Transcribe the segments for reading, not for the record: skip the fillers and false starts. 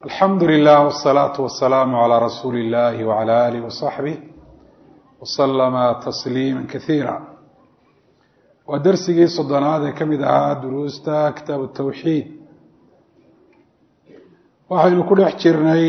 alxamdu lilah wالsalaaةu wasalaamu calىa rasuuli اllahi wعalى alih waصaxbih waslama tasliima kaiira waa dersigii soddonaad ee ka mid ahaa duruusta kitaab الtawxiid waxaynu ku dhex jirnay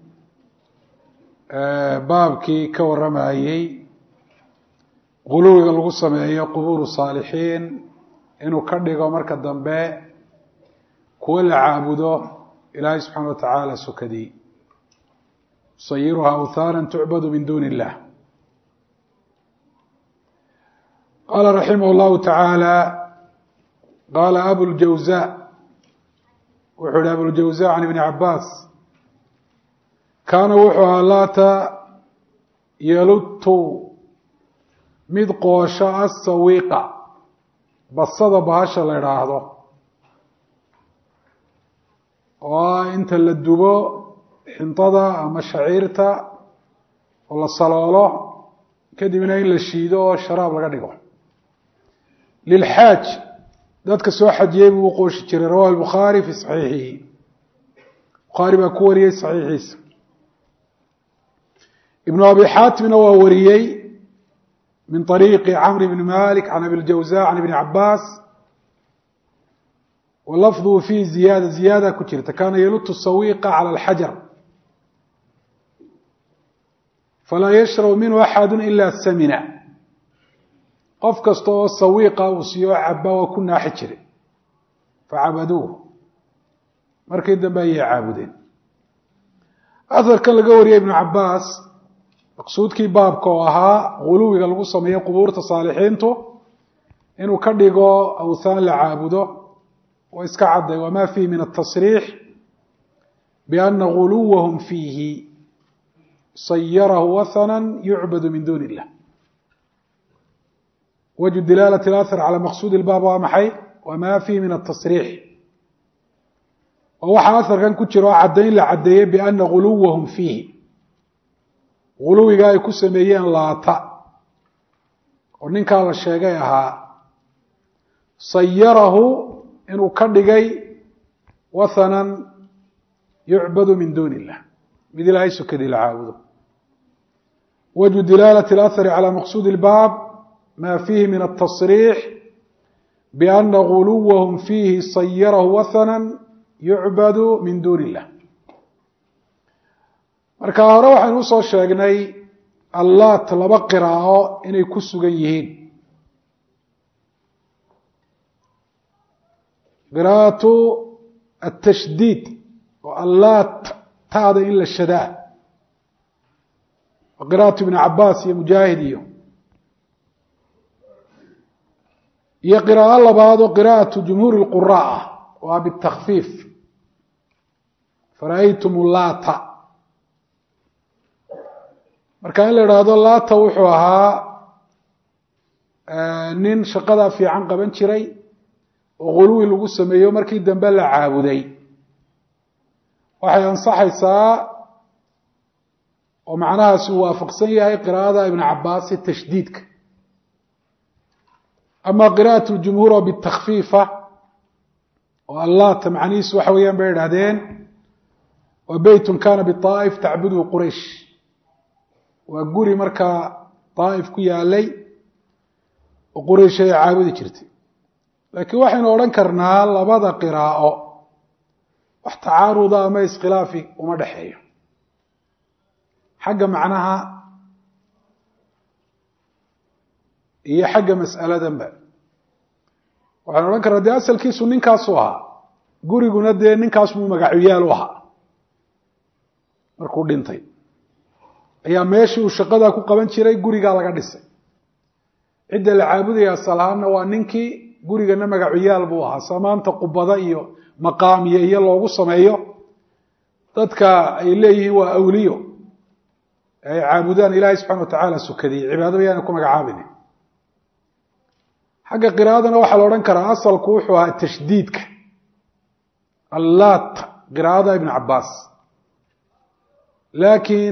baabkii ka waramayey guluwiga lagu sameeyo qubuur saalixiin inuu ka dhigo marka dambe kuwo la caabudo ilaahay subxaana watacaala sokadii yusayiruha awthaana tucbadu min duuni illah qaala raximah llahu tacaala qaala abuljawza wuxuu ihi abuljawza can ibni cabaas kaana wuxuu ahaa laata yalutu mid qoosho asawiiqa basada bahasha la idhaahdo oo inta la dubo xintada ama shaciirta oo la saloolo kadibna in la shiido oo sharaab laga dhigo lilxaaj dadka soo xajiyey buu u qooshi jiray rawahu albukhaari fi saxiixihi bukhaari baa ku wariyey saxiixiisa ibnu abi xaatimna waa wariyey min طariiqi camr bni malik can abi ljawza can ibni cabaas walafduhu fiihi ziyaada ku jirta kaana yalutu sawiiqa cala alxajar falaa yashrabu minhu axadu ila samina qof kasta oo sawiiqa uu siiyo caba waa ku naaxi jiray facabaduuh markii dambe ayay caabudeen aharkan laga wariyay ibnu cabaas maqsuudkii baabka oo ahaa guluwiga lagu sameeyo qubuurta saalixiintu inuu ka dhigo awthaan la caabudo oo iska cadday wama fiihi min atasriix biana guluwahum fiihi sayarahu wathana yucbadu min duuni illah wajhu dilaalat اlahar calى maqsuud اlbaab waa maxay wama fiihi min atasriix oo waxaa aharkan ku jira oo caddayn la caddeeyey biana guluwahum fiihi guluwiga ay ku sameeyeen laata oo ninkaa la sheegay ahaa sayarahu inuu ka dhigay wathanan yucbadu min duuni illah mid ilaahay sokadii la caabudo wajhu dilaalati اlahari calى maqsuud اlbaab ma fiihi min atasriix biana guluwahum fiihi sayarahu wathanan yucbadu min duuni illah marka hore waxaynu usoo sheegnay allaat laba qiraa'o inay ku sugan yihiin qiraa'atu atashdiid oo allaat taada in la shadaa wa qiraa'atu ibni cabaas iyo mujaahid iyo qiraa'o labaad oo qiraa'atu jumhuuri lqura ah waa bitakfiif fara'aytum laata marka in la idhaahdo laata wuxuu ahaa nin shaqadaa fiican qaban jiray oo guluwi lagu sameeyo markii dambe la caabuday waxay ansaxaysaa oo macnahaasi uu waafaqsan yahay qiraa'ada ibn cabaas tashdiidka ama qiraa'at ljumhuur oo bitakfiifa oo allaata macnihiisu waxa weeyaan bay idhahdeen waa beytun kana biطaa'if tacbuduhu quraysh waa guri markaa daa'if ku yaalay oo quraysh ay caabudi jirtay laakiin waxaynu odhan karnaa labada qiraa'o wax tacaaruda ama iskhilaafi uma dhexeeyo xagga macnaha iyo xagga mas'aladanba waxaynu odhan karnaa dee asalkiisu ninkaasu ahaa guriguna dee ninkaasmuu magacuyaal u ahaa markuu dhintay ayaa meeshii uu shaqadaa ku qaban jiray gurigaa laga dhisay cidda la caabudaya asal ahaanna waa ninkii gurigana magacuyaal buu ahaa samaanta qubada iyo maqaamiye iyo loogu sameeyo dadka ay leeyihiin waa awliyo ay caabudaan ilaahay subxana watacaala sokadiyey cibaado yaana ku magacaabin xagga qiraa'adana waxaa la odhan karaa asalku wuxuu ahaa tashdiidka allaat qiraa'ada ibn cabaas laakiin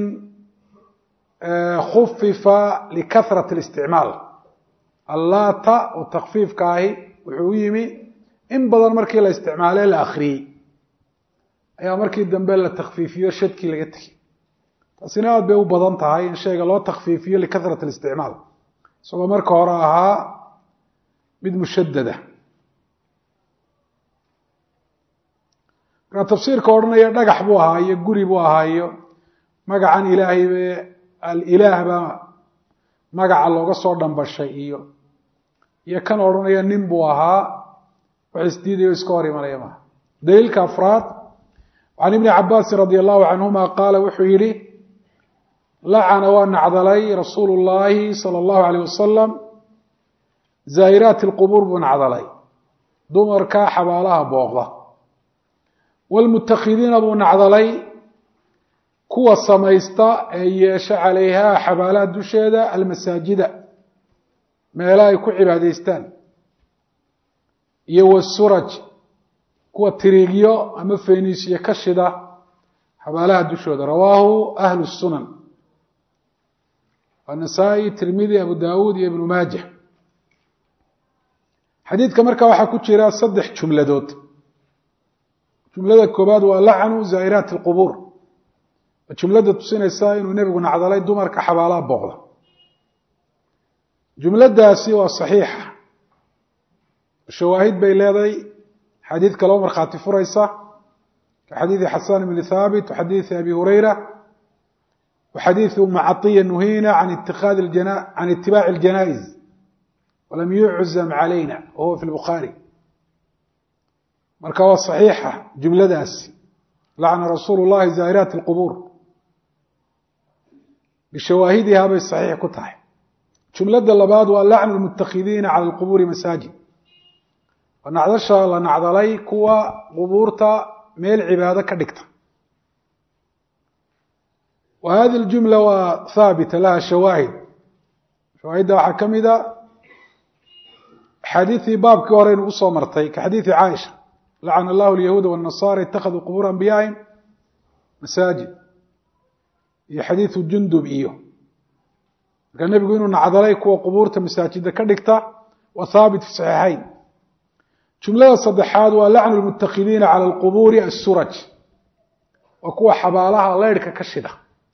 khufifa likahrat اlisticmaal allaata oo takfiifka ahi wuxuu u yimi in badan markii la isticmaale la akriyey ayaa markii dambe la takhfiifiyo shadkii laga tegey taasina aad bay u badan tahay in shayga loo takhfiifiyo likahrat alisticmaal isagoo marka hore ahaa mid mushadada markaa tafsiirka odhanaya dhagax buu ahaa iyo guri buu ahaa iyo magacan ilaahay be alilaah baa magaca looga soo dhambashay iyo kan odhanaya nin buu ahaa wax isdiidayo iska hor imanaya maaha daliilka afraad can ibni cabaasin radi allahu canhuma qaala wuxuu yihi lacana waa nacdalay rasuulu llaahi sala allahu alayh wasalam zaa'iraati alqubuur buu nacdalay dumarka xabaalaha booqda waalmutakhidiina buu nacdalay kuwa samaysta ee yeesha calayhaa xabaalaha dusheeda almasaajida meela ay ku cibaadaystaan iyo wasuraj kuwa tiriigyo ama feniisyo ka shida xabaalaha dushooda rawaahu ahlu sunan anasaa'i tirmidi abu daawuud iyo ibnu maajah xadiidka markaa waxaa ku jira 3 jumladood jumlada koobaad waa lacnu zaa'iraati alqubuur jumlada tusinaysa inuu nebigu nacdalay dumarka xabaalaha booqda jumladaasi waa saxiixa shawaahid bay leedahay xadiid kaloo markhaati furaysa ka xadiidi xasan ibni thaabit waxadiidi abi hurayra waxadiidi umma catiya nuhiina can itibaaci aljanaa'iz walam yuczam calayna wahuwa fi lbukhaari marka waa saxiixa jumladaasi lacna rasuulu llahi zaa'iraati alqubuur bishawaahidihaa bay saxiix ku tahay jumlada labaad waa lacnu lmutakhidiina cala alqubuuri masaajid waa nacdasha la nacdalay kuwa qubuurta meel cibaado ka dhigta wa hadi ljumla waa haabita laha shawaahid shawaahidda waxaa ka mida axaadiidii baabkii hore inugu soo martay ka xadiidi caaisha lacana allahu alyahuuda waannasaara ittakhaduu qubuura anbiyaa'ihim masaajid iyo xadiidu jundub iyo markaa nebigu inuu nacdalay kuwa qubuurta masaajida ka dhigta waa haabit fi saxiixayn jumlada saddexaad waa lacnu lmutakhidiina cala alqubuuri assuraj waa kuwa xabaalaha leyrhka ka shida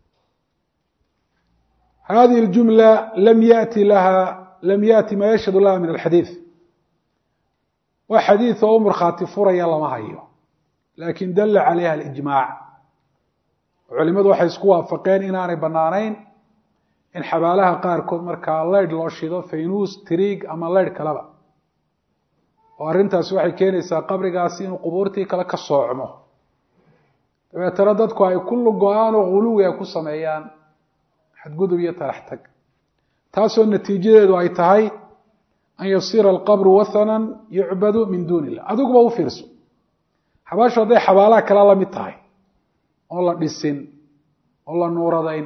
hadihi اljumla lam yaأti ma yashhadu laha min alxadiid waa xadiid oo u markhaati furaya lama hayo lakin dala calayha alijmaac culimadu waxay isku waafaqeen inaanay banaanayn in xabaalaha qaarkood markaa leyrh loo shido faynuus tiriig ama leyrh kaleba oo arrintaasi waxay keenaysaa qabrigaasi inuu qubuurtii kale ka soocmo dabeetana dadku ay kullu go-aan oo ghuluwi ay ku sameeyaan xadgudub iyo talax tag taasoo natiijadeedu ay tahay an yasiira alqabru wathanan yucbadu min duuni illah adiguba u fiirso xabaashu hadday xabaalaha kale la mid tahay oon la dhisin oon la nuuradayn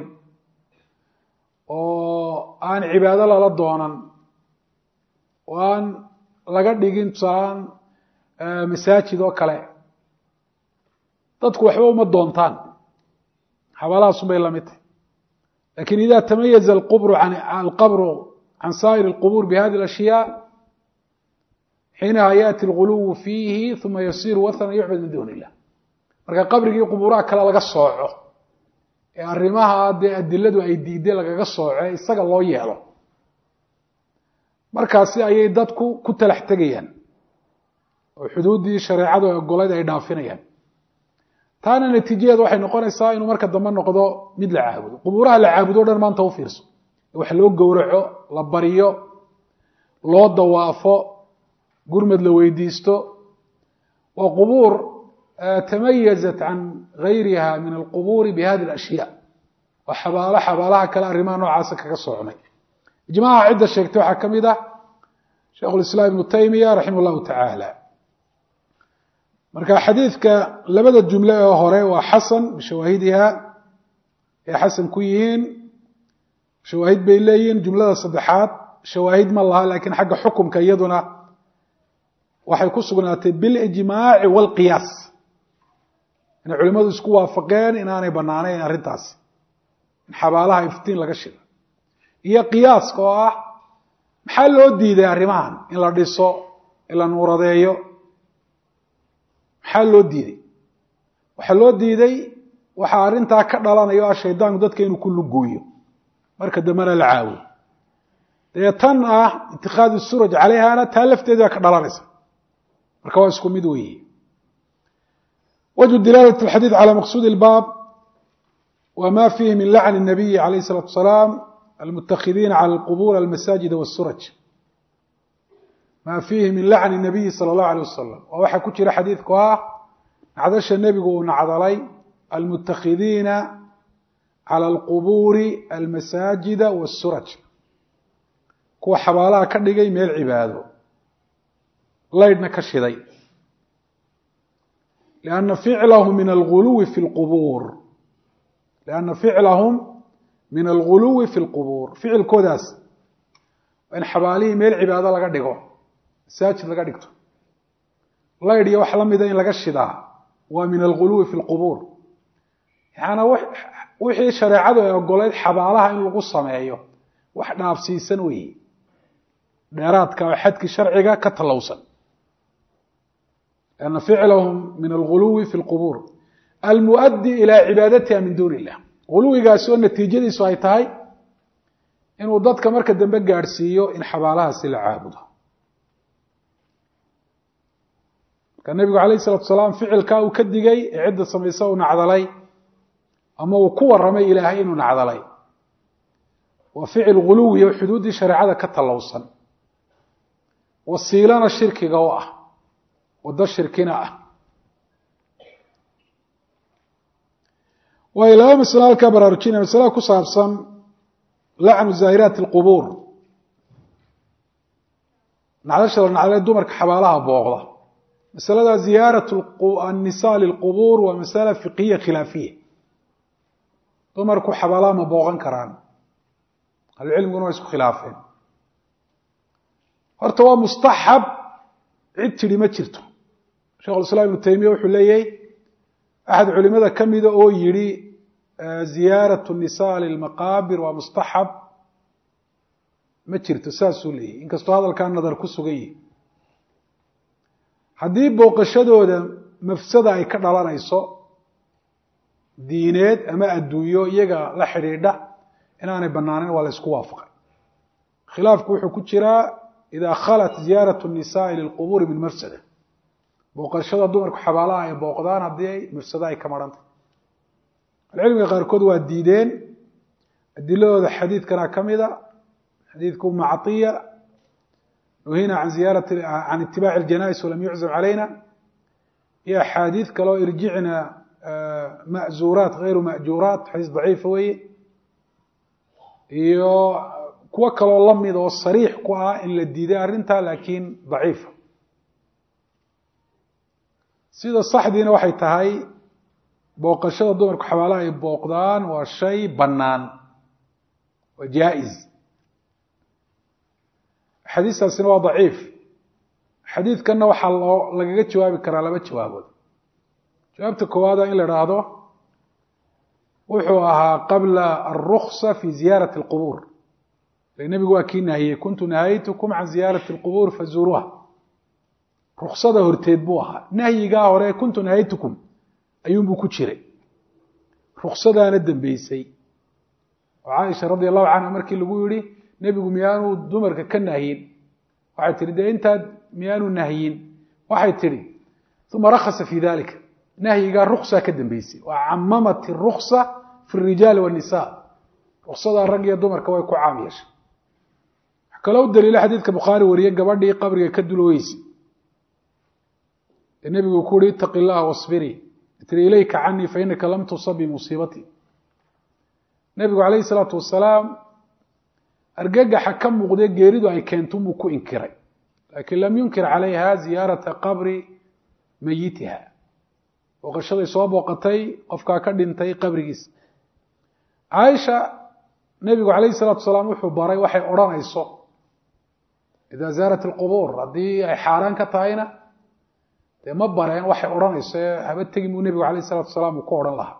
oo aan cibaado lala doonan oo aan laga dhigin tusaalaan masaajid oo kale dadku waxba uma doontaan xabaalahaasunbay la mid tahay lakin ida tamayaza alqabru can saa'ir اlqubuur bihadi اlashyaa xiinaha yaأti اlguluwu fiihi uma yasiru wathana yucbad min duuni illah marka qabrigii qubuuraha kale laga sooco ee arrimaha dee adiladu ay diiday lagaga sooco isaga loo yeelo markaasi ayay dadku ku talax tegayaan oo xuduuddii shareecadu ay ogolayd ay dhaafinayaan taana natiijadeedu waxay noqonaysaa inuu marka dambe noqdo mid la caabudo qubuuraha la caabudo o dhan maanta u fiirso wax loo gowraco la baryo loo dawaafo gurmad la weydiisto waa qubuur tamayazat can gayriha min alqubuuri bihadi alashyaa waa xabaalaha kale arrimaha noocaasa kaga soocnay ijmaaca cidda sheegtay waxaa ka mid ah sheikhu lislaam ibnu taymiya raximah llahu tacaala marka xadiidka labada jumle ee hore waa xasan bishawaahidiha ay xasan ku yihiin shawaahid bay leeyihiin jumlada saddexaad shawaahid ma laha lakiin xagga xukumka iyaduna waxay ku sugnaatay bilijmaaci waalqiyaas inay culimadu isku waafaqeen inaanay banaanayn arrintaasi in xabaalaha iftiin laga shido iyo qiyaaska oo ah maxaa loo diiday arrimahan in la dhiso in la nuuradeeyo maxaa loo diiday waxa loo diiday waxa arintaa ka dhalanayo shaydaanku dadka inuu ku luguuyo marka damana la caawiyo deetan ittikhadu suraj calayha ta lafteeda ka dhalanaysa marka waa isku mid weeye wajhu dilalatu alhadith ala maqsud albab وما فيه من لعن النبي عليه الصلاة والسلام المتخذين على القبور المساجد والسرج ما فيه من لعن النبي صلى الله عليه وسلم ووحا كتير حديث كواه نعدش النبي ونعضلي المتخذين على القبور المساجد والسرج كوا حبالها كدغي ميل عباده ليدنا كشدي لأن فعله من الغلو في القبور لأن فعلهم من الغلو في القبور فعل كوداس وإن حباليه ميل عبادة لغا دغو ساجد لغا دغتو لا يدي wax lamida in laga shidaa waa min الغلو في القبور يعني wixii shariicadu ay ogoleed xabaalaha in lagu sameeyo wax dhaafsiisan weey dheeraadka xadki sharciga ka talowsan أن فعلهم من الغلو في القبور المؤدي إلى عبادتها من دون الله غلوغاas oo natiijadiisu ay tahay inuu dadka marka dambe gaarsiiyo in xabaalaha si la caabudo ka nabiga kaleey sallallahu alayhi wasallam ficilka uu ka digay cid sameeyay oo nacdalay ama uu ku waramay ilaahay inuu nacdalay wa ficil ghuluwi iyo xuduudi shariicada ka talowsan wasiilana shirkiga oo ah wada shirkina ah وإلى مسألة الكبر أرجينا مسألة كصابصا لعن زائرات القبور نعلى الدمر كحبالها بوغضة مسألة زيارة النساء للقبور ومسألة فقهية خلافية دمر كحبالها مبوغا كران العلم قلنا يسكو خلافين هرتوا مستحب عدتي لما جرته شيخ الإسلام ابن تيمية وحليي أحد علماء كميدة أو يري زيارة النساء للمقابر ومستحب ما جرت ساسو لي إن كستو هذا كان نظر كسوغي حديث بوقشدو مفسدة أي كدلانayso diineed ama adduunyo iyaga la xiriidha inaanay banaanin waa la isku waafaqay khilaafku wuxuu ku jiraa ida khalat ziyaratu an-nisaa lil-qubur min mafsada booqashada dumarku xabaalaha ay booqdaan hadii ay mafsada ay ka marantay cilmiga qaarkood waa diideen adilladooda xadiidkana kamida xadiidku mactiya وهنا عن زيارة عن اتباع الجنائز ولم يعزم علينا يا حديث كلو ارجعنا مأزورات غير مأجورات حديث ضعيف وي iyo kuwa kale lamid oo sariix ku ah in la diiday arinta laakiin ضعيف sida saxdiina waxay tahay booqashada dumarku xabaalaha ay booqdaan waa shay banaan waa jaiz xadiiskaasina waa ضعيف xadiidkana waxa lagaga jawaabi karaa laba jawaabood jawaabta koowaad in la yiraahdo wuxuu ahaa qabla ar-rukhsa fi ziyarati al-qubur nabigu waa kii nahiyay kuntu nahaytukum an ziyarati al-qubur fazuruha rukhsada horteed buu ahaa nahyiga hore kuntu nahaytukum ayuun buu ku jiray rukhsadana dambeysay Aisha radhiyallahu anha markii lagu yiri nabigu miyaanu dumarka ka nahiyin waxay tiri intaad miyaanu nahiyin waxay tiri thumma rakhasa fi dhalika nahyiga rukhsa ka dambeysay wa ammamat ar-rukhsa fi ar-rijal wan-nisaa rukhsada rag iyo dumarka way ku caamiyeen kalow daliil xadiidka Bukhari wariye gabadhii qabriga ka dulooysay nabigu ku yiri taqillaha wasbiri tiri ilayka anni fa innaka lam tusab bi musibati nabigu alayhi salatu wasalaam argagaxa ka muuqday geeridu ay keento muu ku inkiray laakiin lam yunkir calayha ziyarata qabri mayitiha waqashaday soo booqatay qofka ka dhintay qabrigiis Aisha nabigu alayhi salatu wasalaam wuxuu baray waxay oranayso ida zaarat alqubur hadii ay xaraan ka tahayna ma bareen waxay oranayso haba tagi muu nabigu alayhi salatu wasalaam ku oran lahaa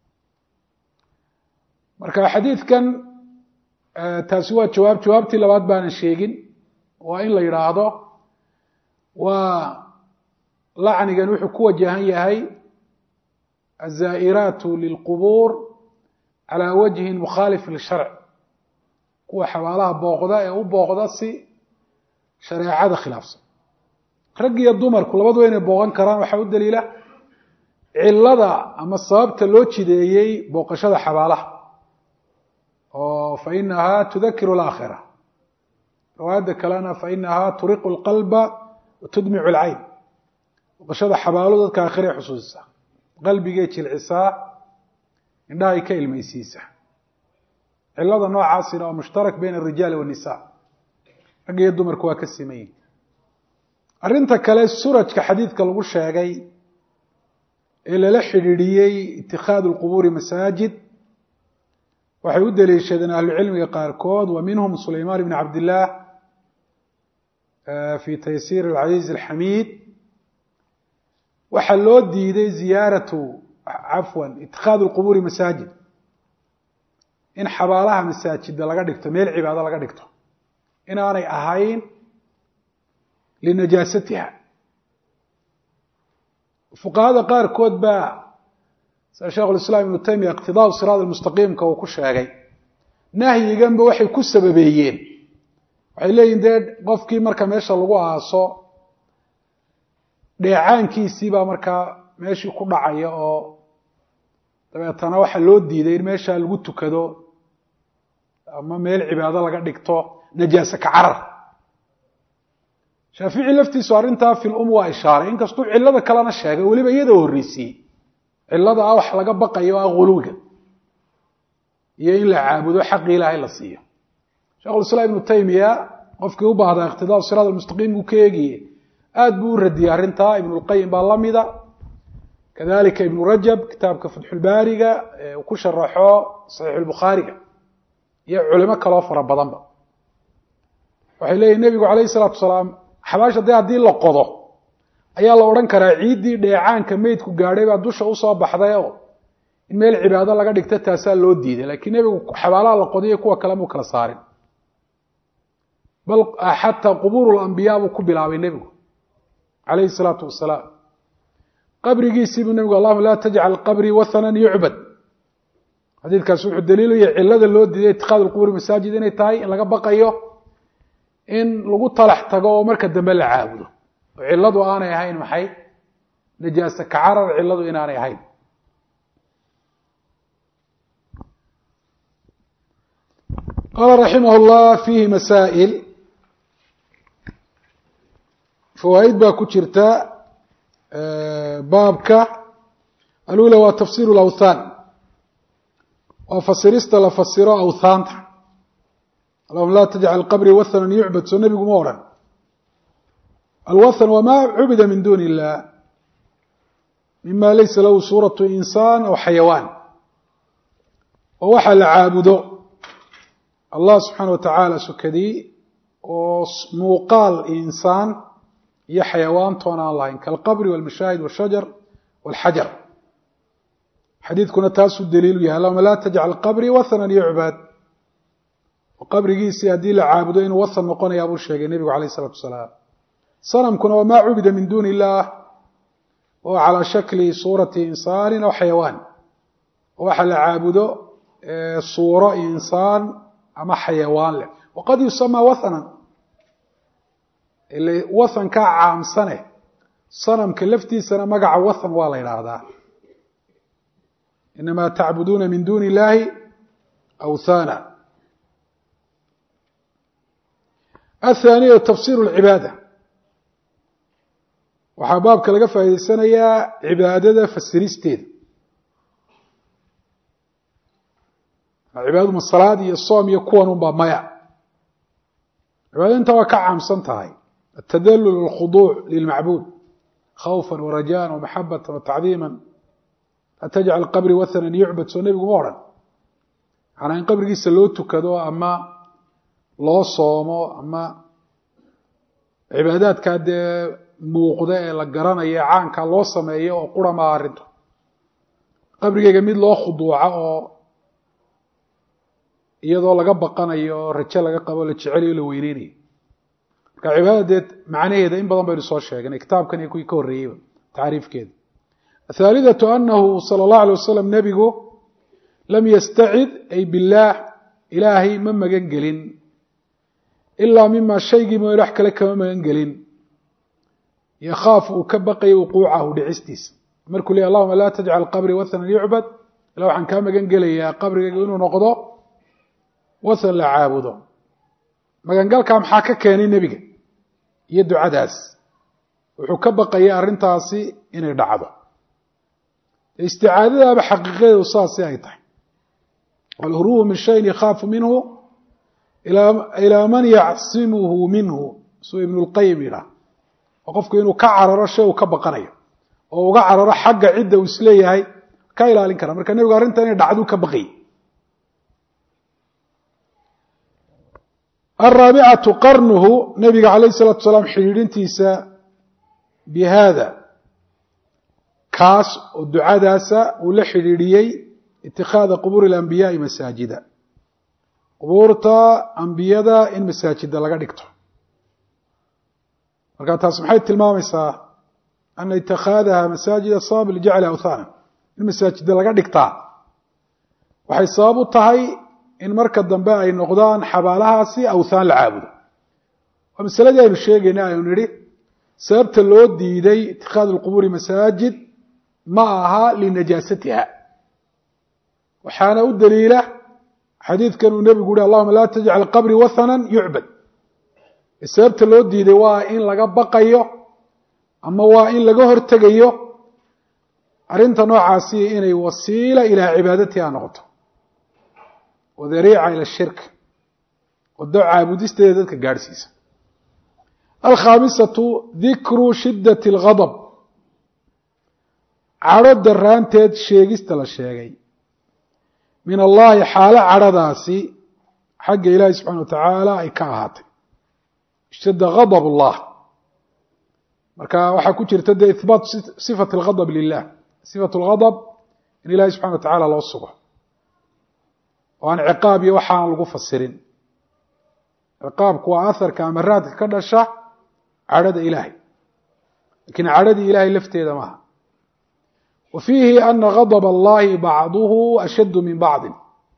marka xadiidkan taasi waa jawaabtii labaad baan sheegin waa in la yiraahdo waa lacnigan wuxuu ku wajahan yahay الزائرات للقبور على وجه مخالف للشرع kuwa xabaalaha booqda ee u booqda si shareecada khilaafsan rag iyo dumarku labadaba inay booqan karaan waxa u daliila cilada ama sababta loo jideeyay booqashada xabaalaha oo fa inaha tudhakiru al-aakhirah riwaayada kalena fa inaha turiqu al-qalba wa tudmi'u al-ayn booqashada xabaaluhu dadka aakhire xusuusta qalbiga jilcisa indhaha ka ilmaysiisa cilada noocaasina oo mushtarak bayna ar-rijaal wa an-nisaa rag iyo dumarku waa ka simeeyay arinta kale surajka xadiidka lagu sheegay ee la xidhiidhiyay ittikhاad al-qubur masaajid waxay u daliishadeen ahlu cilmiga qaarkood wa minhum Sulaymaan ibn Abdullah fi taysir al-aziz al-hamid waxa loo diiday ziyaaratu ittikhaad al-qubur masaajid in xabaalaha masaajida laga dhigto meel cibaado laga dhigto inaanay ahayn linajaasatiha fuqahada qaarkood baa Sheekh al-Islam Ibn Taymiyyah iqtidaa siraad al-mustaqim ka uu ku sheegay nahyigan ba waxay ku sababeeyeen waxay leeyihiin qofkii marka meesha lagu aaso dheecaankiisii baa marka meeshii ku dhacaya oo dabeetana waxa loo diiday in meesha lagu tukado ama meel cibaado laga dhigto najaasa ka carar Shaafici laftiisu arinta fil waa ishaaray in kasto cilada kalena sheegay waliba iyada horreysay cilada wax laga baqayo quluga iyo in la caabudo xaq Ilaahay la siiyo Sheekh al-Islam Ibn Taymiyyah qofkii u baahda iqtidaa siraad al-mustaqim uu keegiyay aad buu radiyay arinta Ibn al-Qayyim baa lamida كذلك ابن رجب كتابك فتح الباري وكشرحه صحيح البخاري يا علماء كلا فر بدن waxay leeyahay nabigu kaleey salaatu salaam xabaasha hadii la qodo ayaa la oran karaa ciidii dheecaanka meedku gaadhay baa dusha u soo baxday oo in meel cibaado laga dhigto taasa loo diiday laakiin nabigu xabaalaha la qodiyo kuwa kale mu kala saarin bal hatta quburul anbiya ku bilaabay nabigu kaleey salaatu wasalaam qabrigiisii buu nabigu Allahu la taj'al qabri wathanan yu'bad hadalkaas wuxuu daliil u yahay cilada loo diiday ittikhاad al-qubur masaajid inay tahay in laga baqayo in lagu talax tago oo marka dambe la caabudo ciladu aanay ahayn maxay najaasa ka carar ciladu inaanay ahayn قال رحمه الله فيه مسائل فوائد با ku jirta بابك الأولى وتفسير الأوثان وفسرست لفسر أوثان اللهم لا تجعل القبر وثنا يعبد سنبي مورا الوثن وما عبد من دون الله مما ليس له صورة إنسان أو حيوان ووحل عابده الله سبحانه وتعالى سكدي وموقال إنسان يا حيوان تونا الله كالقبر والمشاهد والشجر والحجر حديث كنا تاسو الدليل يا اللهم لا تجعل القبر وثنا يعبد وقبر جيسي هدي لعابدين وثن نقونا يا أبو الشيخ النبي عليه الصلاة والسلام صنم كنا وما عبد من دون الله وعلى شكل صورة إنسان أو حيوان وحل عابده صورة إنسان أما حيوان له وقد يسمى وثنا اللي وثن كعام سنة صنم كلفتي سنة مقع وثن والله هذا إنما تعبدون من دون الله أوثانا الثانية تفسير العبادة وحبابك لقى في السنة يا عبادة فسريستين عبادة من الصلاة الصوم يكون بمايا عبادة انت وكعام سنتهاي التدلل والخضوع للمعبود خوفا ورجاء ومحبة وتعظيما أتجعل القبر وثنا يعبد سنبي مورا على إن قبر جيس اللو تكدو أما loo soomo ama cibaadaadka muuqda ee la garanayo caanka loo sameeyo oo qurama arinto qabrigeyga mid loo khuduuca oo iyadoo laga baqanayo rajo laga qabo la jecel iyo la weyneenayo marka cibaadadeed macnaheeda in badan baynu soo sheegnay kitaabkan iyo kuwii ka horreeyay taariifkeeda الثالثة أنه صلى الله عليه وسلم نبgu لم يستعد أي بالله إلaahay ma magan gelin إلا مما shaygii mo wax kale kama magan gelin يkhاaf uu ka baqaya وquucahu dhicistiisa markuu leeyahay اللهuma laa تجعل qبري وثنا يعبد ila waxaan kaa magan gelayaa qabrigayga inuu noqdo wasan la caabudo magangalkaa maxaa ka keenay nebiga iyo ducadaas wuxuu ka baqayay arrintaasi inay dhacdo isticaadadaaba xaqiiqadeedu saasi ay tahay walhurubu min shayin yakhaafu minhu ilaa man yacsimuhu minhu suu ibnu lqayim yidhaah oo qofku inuu ka cararo shay uu ka baqanayo oo uga cararo xagga cidda uu isleeyahay ka ilaalin kara marka nebigu arrinta inay dhacduu ka baqayay الرaaبعة qarnuhu nebiga عalaيه الصلاaةu وaسلاam xidhiidhintiisa bihada kaas oo ducadaasa uu la xidhiidhiyey itikhaada qubuur الأنbiyaaءi masaajida qubuurta ambiyada in masaajida laga dhigto marka taas maxay tilmaamaysaa ana itikhaadaha masaajida sabab ljacli awthana in masaajida laga dhigtaa waxay sabab u tahay in marka dambe ay noqdaan xabaalahaasi awthaan la caabudo waa masaladii aynu sheegayna aynu nidhi sababta loo diiday itikhaad alqubuuri masaajid ma aha linajaasatiha waxaana u daliila xadiidkan uu nebigu uhi allahuma laa tajcal qabrii wathanan yucbad sababta loo diiday waa in laga baqayo ama waa in laga hortegayo arrinta noocaasi inay wasiila ilaa cibaadatiha noqoto wadariica ila shirk wado caabudisteeda dadka gaadhsiisa alkhaamisatu dikru shiddati alghadab cadho daraanteed sheegista la sheegay min allahi xaalo cadhadaasi xagga ilaahi subxana wa tacaala ay ka ahaatay ishtadda ghadab allah marka waxaa ku jirta dee ihbaat sifat alghadab lilah sifat alghadab in ilahi subxana wa tacaala loo sugo oo aan ciqaab iyo waxaan lagu fasirin ciqaabku waa aharka ama raadka ka dhasha cadhada ilaahay lakiin cadhadii ilaahay lafteeda maaha wa fiihi ana ghadab allahi bacduhu ashaddu min bacdin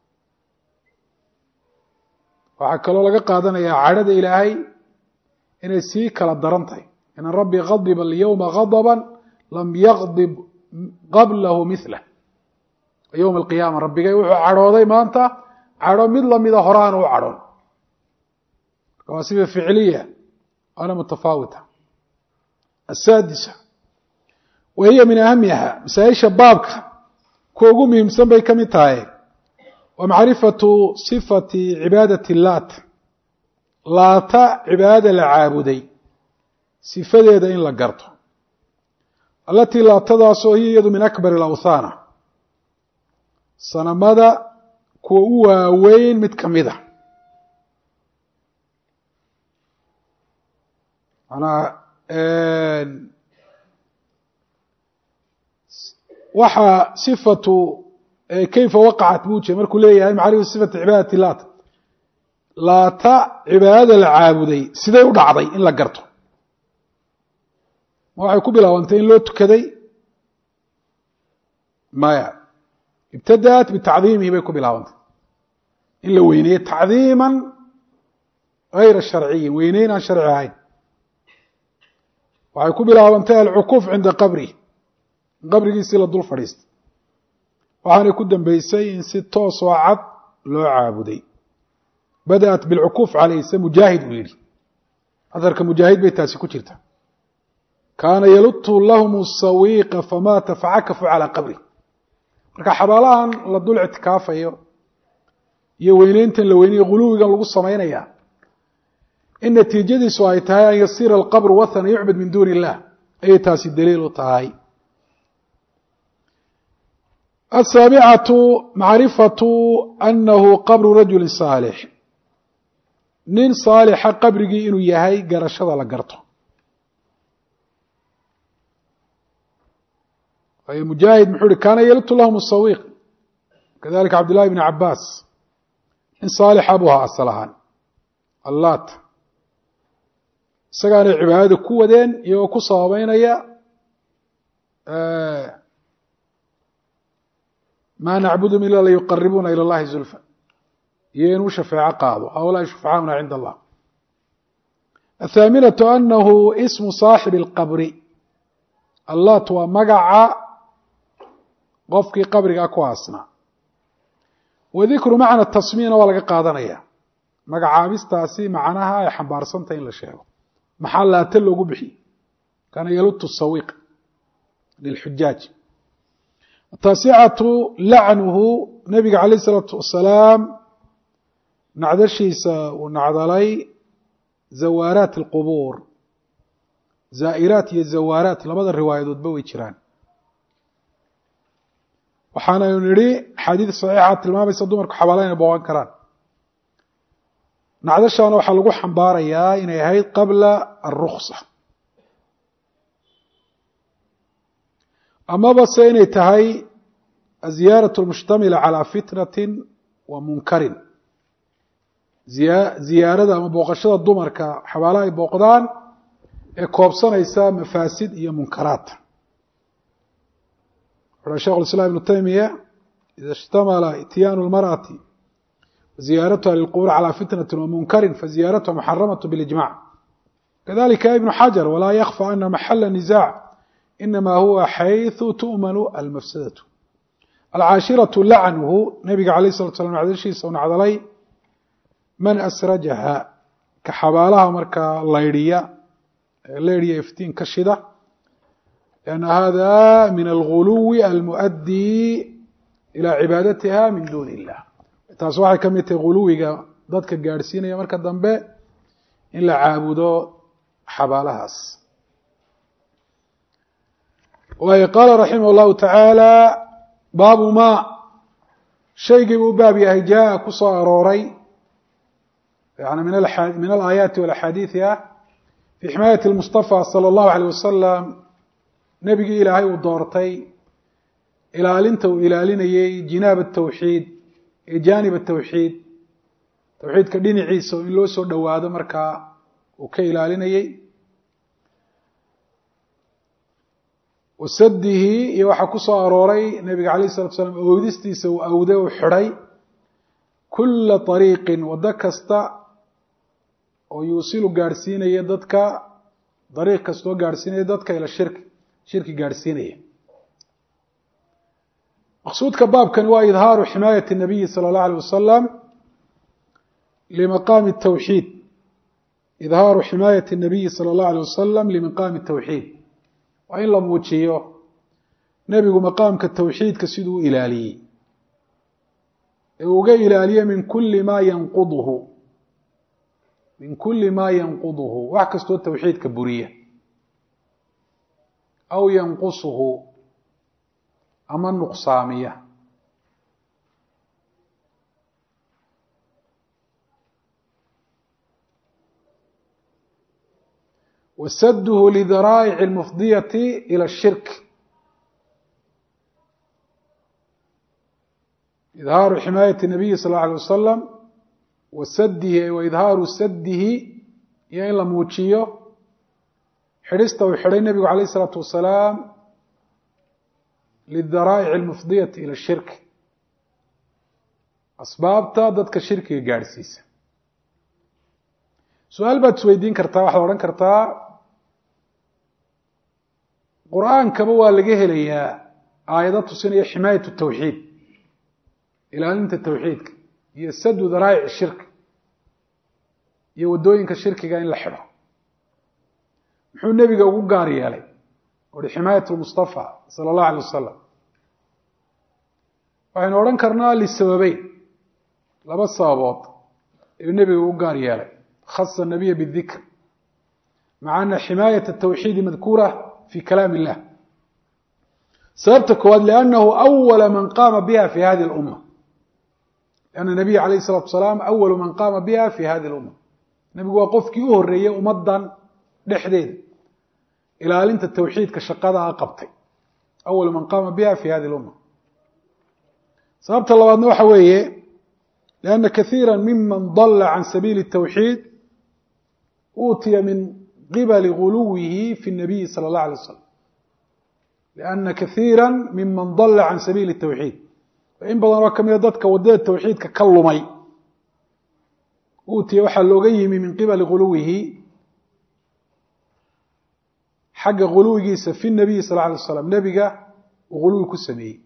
waxaa kaloo laga qaadanayaa cadhada ilaahay inay sii kala daran tahay ina rabbi ghadiba alyawma ghadaba lam yagdib qablahu milah yowma alqiyaama rabbigay wuxuu cadhooday maanta cadho mid lamida horaan u cadhoon marka waa sifa ficliya waana mutafaawita asaadisa wa hiya min ahamiha masaa-isha baabka kuwa ugu muhiimsan bay ka mid tahay wa macrifatu sifati cibaadati laat laata cibaadada la caabuday sifadeeda in la garto alatii laatadaasoo hiya iyadu min akbar alawthaana sanamada kuwa u waaweyn mid ka mid a manaa waxaa sifatu kayfa waqacat buu jeey markuu leeyahay macrifatu sifati cibaadati laat laata cibaadada la caabuday siday u dhacday in la garto ma waxay ku bilaabantay in loo tukaday maya ibtadaat bitacdiimihi bay ku bilaabantay in la weyneeye tacdiima gayra sharciyin weyneyn aan sharci ahayn waxay ku bilaabantay alcukuuf cinda qabrihi in qabrigiisii la dul fadhiistay waxaanay ku dambeysay in si toos oo cad loo caabuday bada'at bilcukuuf caleyh se mujaahid uu yidhi aharka mujaahid bay taasi ku jirta kaana yalutu lahum sawiiqa famaata facakafu calaa qabri marka xabaalahan la dul ictikaafayo iyo weyneyntan la weynayo guluwigan lagu samaynaya in natiijadiisu ay tahay an yasiira alqabru wathana yucbad min duuni illah ayay taasi daliil u tahay asaabicatu macrifatu anahu qabru rajuli saalix nin saalixa qabrigii inuu yahay garashada la garto mujaahid muxuu hi kaana yalutu lahum sawiiq kadalika cabdullahi bn cabaas in saalixa buu ahaa asal ahaan allaat isagaanay cibaadada ku wadeen iyagoo ku sababeynaya maa nacbudum ila layuqaribuuna ila اllahi zulfa iyo inuu shafeeco qaado haulaai shufcauna cinda allah. athaaminaةu anahu ismu saaxibi اlqabri, allat waa magaca qofkii qabrigaa ku aasnaa. wadikru macna tasmiyana waa laga qaadanaya, magacaabistaasi macnaha ay xambaarsantahy in la sheego. maxaa laata loogu bixiye? kaana yalutu sawiq lilxujaaj. ataasicatu lacnuhu, nabiga calayh isalaatu wasalaam nacdashiisa uu nacdalay zawaaraat alqubuur. zaa'iraat iyo zawaaraat labada riwaayadoodba way jiraan. waxaanaynu nidhi xadiid saxiixa tilmaamaysa dumarku xabaala inay booqan karaan. nacdashaana waxaa lagu xambaarayaa inay ahayd qabla alruksa, amaba se inay tahay aziyaaraة اlmushtamila calى fitnati wa munkarin, ziyaarada ama booqashada dumarka xabaala ay booqdaan ee koobsanaysa mafaasid iyo munkaraat. wuxuuha shekh اiسlاm iبnu taymiya ida اshtamala ityaanu اlmarأati ziyaaratuha lilqubuur calى fitnati wa munkarin faziyaaratuha muxaramaة biاlijmac. kadalika ibnu xajar walaa yakfى ana maxala niزaac inama huwa xayثu tu'manu almafsadatu. alcaashiraةu lacnuhu, nabiga alayه الsalatu slam nacdashiisa u nacdalay man asrajaha, ka xabaalaha markaa laydhiya leydhiya iftiin ka shida, lianna hada min alguluwi almuؤaddi ilى cibaadatiha min duni illah. taas waxay ka mid tahay guluwiga dadka gaadhsiinaya marka dambe in la caabudo xabaalahaas. waayo qaala raximah اllahu tacaala baabu ma shaygii buu baab yahay jaa ku soo arooray yani min alaayaati walaxaadiidi ah fii ximaayati اlmustafa salى اllahu alيyh wasalam, nebigii ilaahay uu doortay ilaalinta uu ilaalinayey jinaab atawxiid ee jaanib atawxiid, tawxiidka dhinaciisa in loo soo dhowaado markaa uu ka ilaalinayey. wasadihi iyo waxaa ku soo arooray nebiga alayh الsalatu salaam awdistiisa uu awde u xidhay kula طariiqin waddo kasta oo yuusilu gaadhsiinaya dadka, dariiq kastoo gaadhsiinaya dadka ila shirki gaadhsiinaya. maqsuudka baabkani waa idhaaru ximaayati الnabiyi salى اllahu alيه wasalam limaqaami الtawxiid, idhaaru ximaayati الnabiyi salى اllahu alيه wasalam limaqaami الtawxiid, waa in la muujiyo nebigu maqaamka tawxiidka siduu u ilaaliyey ee uga ilaaliye min kuli ma yanquduhu wax kastoo tawxiidka buriya, aw yanqusuhu ama nuqsaamiya. wasadhu lidaraa'ic اlmufdiyati ilى الshirk, idhaaru ximaayati الnabiyi sal اlه alيه wasalam wasadihi waidhaaru sadihi iyo in la muujiyo xidhista uu xidhay nebigu alayh الsalaatu wasalaam lidaraa'ic اlmufdiyati ilى الshirk, asbaabta dadka shirkiga gaadhsiisa. su-aal baad isweydiin kartaa, waxaad odhan kartaa qur-aankaba waa laga helayaa aayado tusinaya ximaayat tawxiid, ilaalinta tawxiidka iyo sadu daraa'ic shirk iyo waddooyinka shirkiga in la xidho. muxuu nebiga ugu gaar yeelay uhi ximaayat lmustafa sala اllahu alay wasalam? waxaynu odhan karnaa lisababeyn, laba sababood ayuu nebiga ugu gaar yeelay. khasa الnabiya bالdikr maca ana ximaayat الtawxiidi madkuura fi kalaam الlah. sababta koowaad liannahu awala man qaama biha fi hadi اlumma, lianna nabiya alayh الsalatu wasalaam awalu man qaama biha fi hadi اlumma. nebigu waa qofkii u horeeyey ummadan dhexdeeda ilaalinta tawxiidka shaqadaa qabtay, awalu man qaama biha fi hadi اlumma. sababta labaadna waxa weeye lianna kaiira miman dala can sabiili الtawxiid uutiya min qibali guluwihi fi الnabiyi salى اllah alay wasalam. lianna kaiira miman dala can sabiili الtawxiid, in badan oo kamida dadka wadada tawxiidka ka lumay uutiya waxa looga yimi min qibal quluwihi xagga quluwigiisa fi nabiy sallallahu alayhi wasallam nabiga quluwi ku sameeyay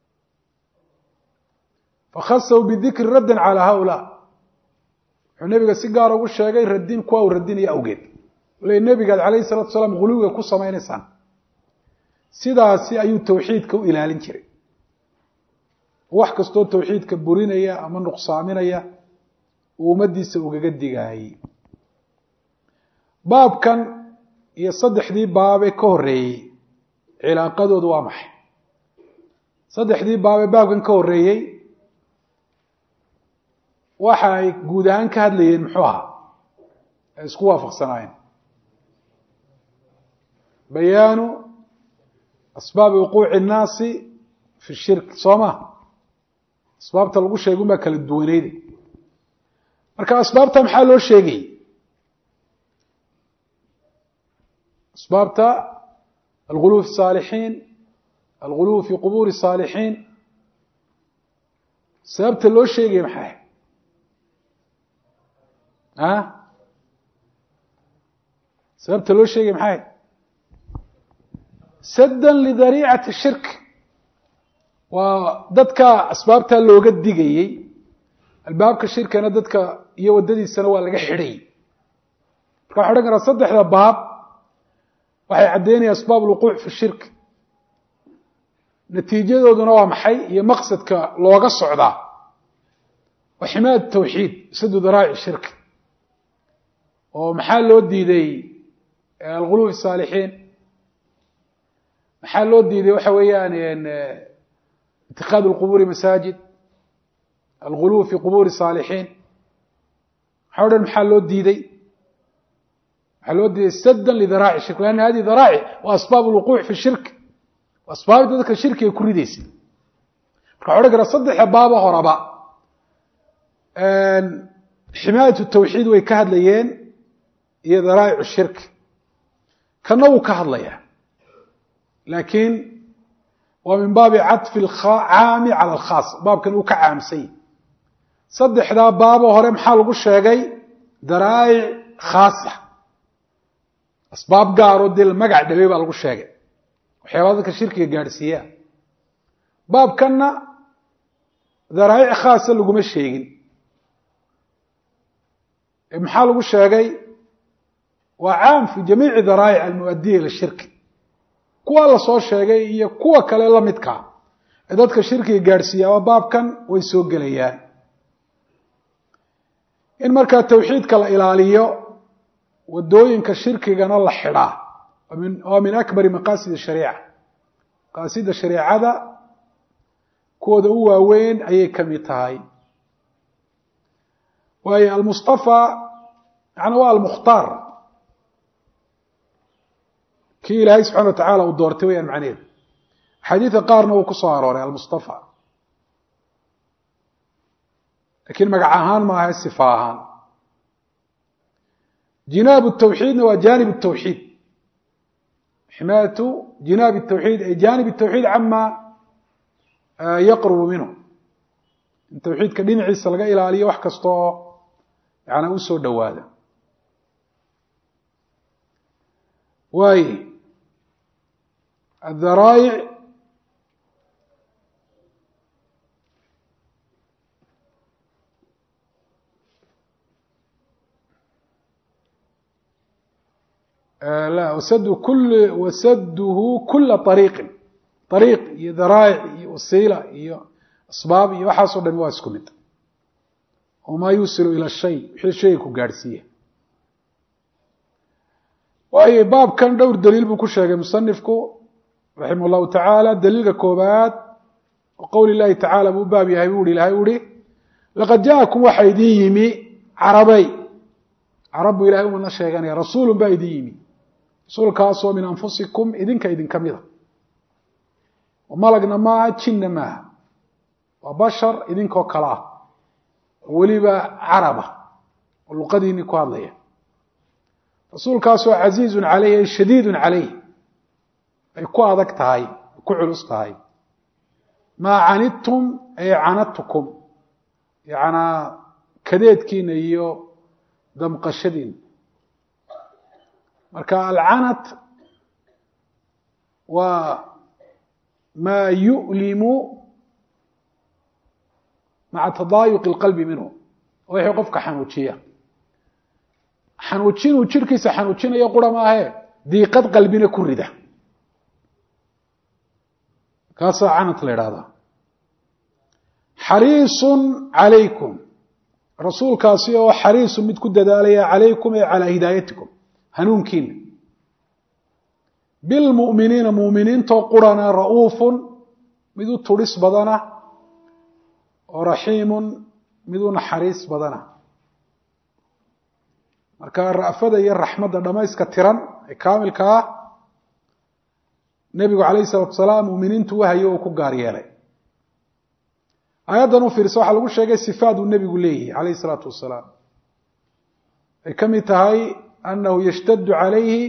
fakhasaw bidhikr raddan ala haula nabiga si gaar ugu sheegay radin kuwa uu radinaya awgeed wala nabiga alayhi salatu wasallam quluwiga ku sameeynaysan sidaasi ayuu tawxiidka u ilaalin jiray wax kasto tawxiidka burinaya ama nuqsaaminaya ummadiisa ugaga digaayay baabkan iyo saddexdii baab ee ka horeeyay cilaaqadoodu waa maxay saddexdii baab ee baabkan ka horeeyay waxa ay guud ahaan ka hadlayeen muxuu ahaa isku waafaqsanaayeen bayaanu asbaab wuquuci الnaasi fi shirk sooma asbaabta lagu sheego ma kala duwaneyd marka asbaabta maxaa loo sheegay asbaabta الغلو في الصالحين الغلو في قبور الصالحين sababta loo sheegay maxay sababta loo sheegay maxay saddan lidariicati shirk waa dadka asbaabta looga digayay albaabka shirkana dadka iyo wadadiisana waa laga xidhay marka waxaan oran karaa saddexda baab waxay caddeynayaan asbaab alwuquuc fi shirk natiijadooduna waa maxay iyo maqsadka looga socdaa wa ximaayat tawxiid sadu daraa'ic shirk oo maxaa loo diiday alghulu fi saalixiin maxaa loo diiday waxa weeyaan اتخاذ القبور مساجد الغلو في قبور الصالحين حول محل لو ديدي سدا لذراع الشرك لأن هذه ذراع وأسباب الوقوع في الشرك وأسباب ذلك الشرك يكون ديس حول قرأ صدح بابا هربا حماية التوحيد ويكهد ليين هي ذراع الشرك كانوا كهد ليين لكن ومن باب عطف العام على الخاص باب كان كعام سي صدح ذا باب هرم حال لو شيغاي درايع خاصه اسباب غارو دل مغع دبي با لو شيغاي وخيرادك شركه غارسيا باب كان درايع خاصه لو ما شيغين محل لو شيغاي وعام في جميع ذرائع المؤديه للشرك kuwa la soo sheegay iyo kuwa kale la midka dadka shirkiga gaarsiiya waa baabkan way soo galayaan in marka tawxiidka la ilaaliyo wadooyinka shirkigana la xidhaa min akbar maqasid shariica qaasida shariicada kooda u waaweyn ayay kamid tahay waayo al-mustafa yani waa al-mukhtar كي إلهي سبحانه وتعالى ودورته ويان معنيه حديث قارنه وكساره المصطفى لكن مقعهان ما هي الصفاهان جناب التوحيد وجانب التوحيد حماية جناب التوحيد أي جانب التوحيد عما يقرب منه التوحيد كدين عيسى لقى إلى عليه وحكسته يعني أسو دواده واي الذرائع لا وسده كل طريق ذرائع وسيله اسباب وحاسو دن waa isku mid وما يوصل الى الشيء شيء ku gaarsiiya واي باب كان دور دليل بو كشيغay مصنفku رحمه الله تعالى دليل كوبات وقول الله تعالى بو باب yahay buu ilaahay لقد جاءكم وحيدين يمي عربي عرب إلهي ومن sheeganaya رسول بايدين يمي رسول كاسو من أنفسكم إذن كميدا وملقنا ما جن ما وبشر إذن كوكلا وليبا عربة واللقدين كواليه رسول كاسو عزيز عليه شديد عليه أي كو أدك تهاي كو علوس تهاي maa canidtum ay canadtukum yacnaa kadeedkiina iyo damqashadiina marka alcanad waa maa yu'limu maca tadaayuqi اlqalbi minhu wixii qofka xanuujiya xanuujinuu jirkiisa xanuujinayo qura maahe diiqad qalbina ku rida kaasaa canad la idhahdaa xariisun calaykum rasuulkaasi oo xariisun mid ku dadaalaya calaykum ee calaa hidaayatikum hanuunkiina bilmu'miniina mu'miniintoo qurana ra'uufun mid u tudhis badana oo raxiimun mid u naxariis badana marka ra'fada iyo raxmadda dhamayska tiran ee kaamilka ah nebigu calayhi salaatu wasalaam mu'miniintu wahayo uu ku gaar yeelay aayaddan u fiirsa waxaa lagu sheegay sifaad uu nebigu leeyahay calayhi salaatu wasalaam ay ka mid tahay annahu yashtaddu calayhi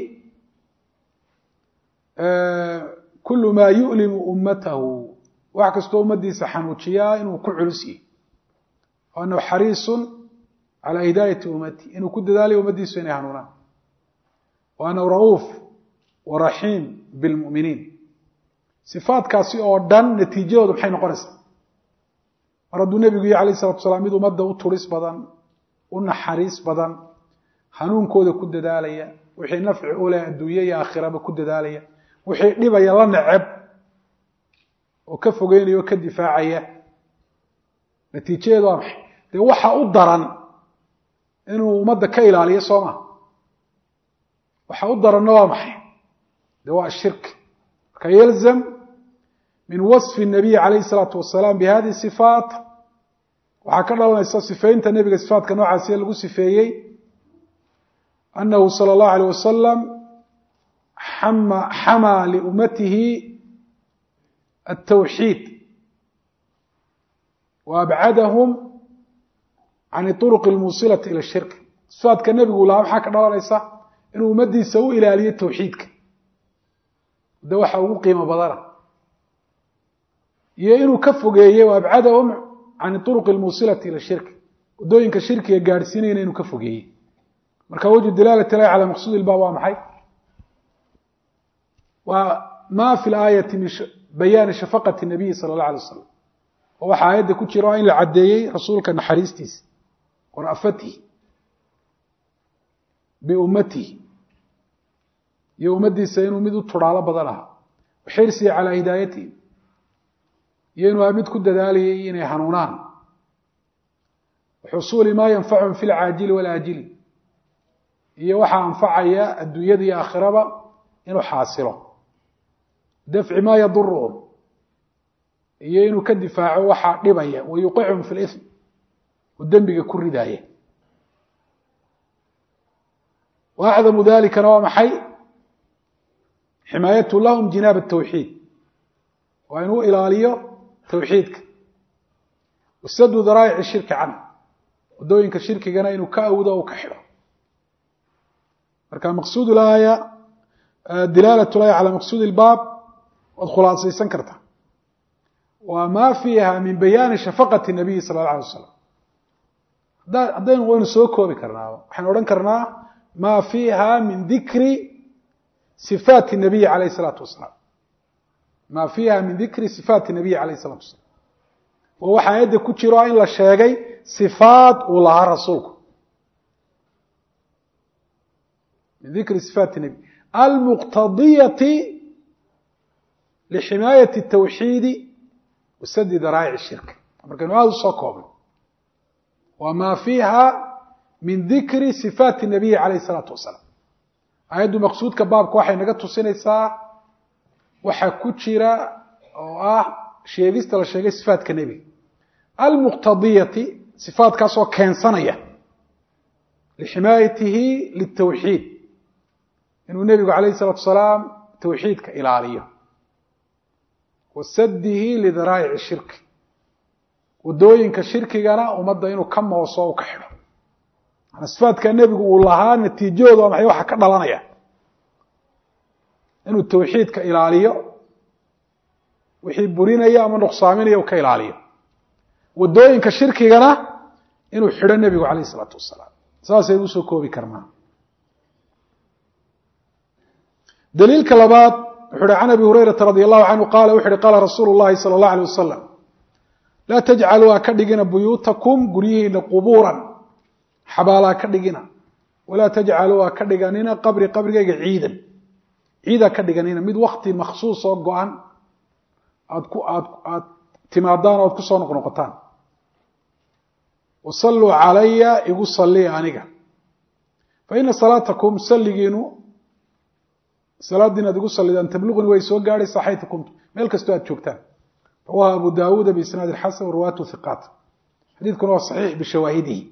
kulu maa yu'limu ummatahu wax kastoo ummaddiisa xanuujiyaa inuu ku culus yahay o annahu xariisun calaa hidaayati ummati inuu ku dadaalayo ummaddiisu inay hanuunaan wa annahu ra'uuf wa raxiim bilmu'miniin sifaadkaasi oo dhan natiijadoodu maxay noqonaysaa mar hadduu nebigu yahy alayh isalatu wasalaam mid ummadda u turis badan u naxariis badan hanuunkooda ku dadaalaya wixii nafci u leh adduunye iyo aakhiraba ku dadaalaya wixii dhibaya la neceb oo ka fogeynaya oo ka difaacaya natiijadeedu waa maxay dee waxa u daran inuu ummadda ka ilaaliyo soo maha waxa u daranna waa maxay dee waa ashirk marka yalzam min waصfi الnabiy calayh الsalaatu wasalaam bihadihi sifaat waxaa ka dhalanaysa sifeynta nebiga sifaatka noocaasiya lagu sifeeyey annahu salى اllahu alيyh wasalam xamaa liummatihi الtawxiid waabcadahum can طuruq اlmuusilati ilى shirk sifaatka nebigu lahaa maxaa ka dhalanaysa inuu ummaddiisa u ilaaliyo tawxiidka de waxa ugu qiimo badana iyo inuu ka fogeeye waabcadahum can طuruq اlmuusilati ilى shirk wadooyinka shirkiga gaadhsiinayna inuu ka fogeeyey marka wajhu dilaalati lahi calى maqsuud ilbaab waa maxay waa ma fi laayati min bayaani shafaqati الnabiyi salى اllah alay wasalam oo waxaa aayadda ku jira in la caddeeyey rasuulka naxariistiisa wara'fatihi biummatihi iyo ummaddiisa inuu mid u tudhaalo badan ahaa waxirsiya calaa hidaayatihi iyo inuu mid ku dadaalayay inay hanuunaan waxusuuli maa yanfachum fi lcaajili walaajili iyo waxaa anfacaya adduunyada iyo aakhiraba inuu xaasilo dafci maa yaduruhum iyo inuu ka difaaco waxaa dhibaya wayuqicum fi lism oo dembiga ku ridaaya wa acdamu dalikana waa maxay ximaayatu lahum jinaab الtawxiid waa inuu ilaaliyo tawxiidka wasadu daraa'ic shirki canhu wadooyinka shirkigana inuu ka awdo o ka xidho marka maqsuud laaya dilaalat laaya calى maqsuud اlbaab waad khulaasaysan karta waa ma fiiha min bayaani shafaqati الnabiyi salى اlه alay wasalam haddaynu waynu soo koobi karnaa waxaynu odhan karnaa ma fiiha min dikri sifaati الnabiyi alayh الsalaatu wasalaam ma fiiha min dikri sifaati الnabiyi alayh الsalatu wasalaam waa waxa aayadda ku jiro in la sheegay sifaat uu lahaa rasuulku min dikri sifaati الnabi almuqtadiyati lximaayati الtawxiidi wasadi daraa'ic الshirk markaynu aada usoo koobno waa ma fiiha min dikri sifaati الnabiyi alayh الsalaatu wasalaam aayaddu maqsuudka baabka waxay naga tusinaysaa waxa ku jira oo ah sheegista la sheegay sifaatka nebiga almuqtadiyati sifaatkaasoo keensanaya lximaayatihi litawxiid inuu nebigu alayh الsalaatu wasalaam tawxiidka ilaaliyo wasadihi lidaraa'ic shirki wadooyinka shirkigana ummadda inuu ka mooso u ka xidho sifaadka nebigu uu lahaa natiijadooda waa maxay waxa ka dhalanaya inuu tawxiidka ilaaliyo wixii burinaya ama nuqsaaminaya uu ka ilaaliyo wadooyinka shirkigana inuu xidho nebigu calayhi salaatu wasalaam saasay ugu soo koobi karnaa daliilka labaad wuxuu uhi can abi hurayrata radi allahu canhu qaala wuxu uhi qaala rasuulu llahi sala allahu alay wasalam laa tajcaluu ha ka dhigina buyuutakum guryihiina qubuuran xabaalaa ka dhigina walaa tajcaluu ha ka dhiganina qabrigayga ciidan ciid ha ka dhiganina mid wakti makhsuus oo go-an aad timaadaan oad ku soo noqnoqotaan wasalluu calaya igu salliya aniga fa ina salaatakum salligiinu salaadii inaad igu sallidaan tabluquni way soo gaadhaysaa xaytu kuntum meel kastoo aad joogtaan rawaha abu daawuuda biisnaadi xasan warwaatu hiqaat xadiidkuna waa saxiix bishawaahidihi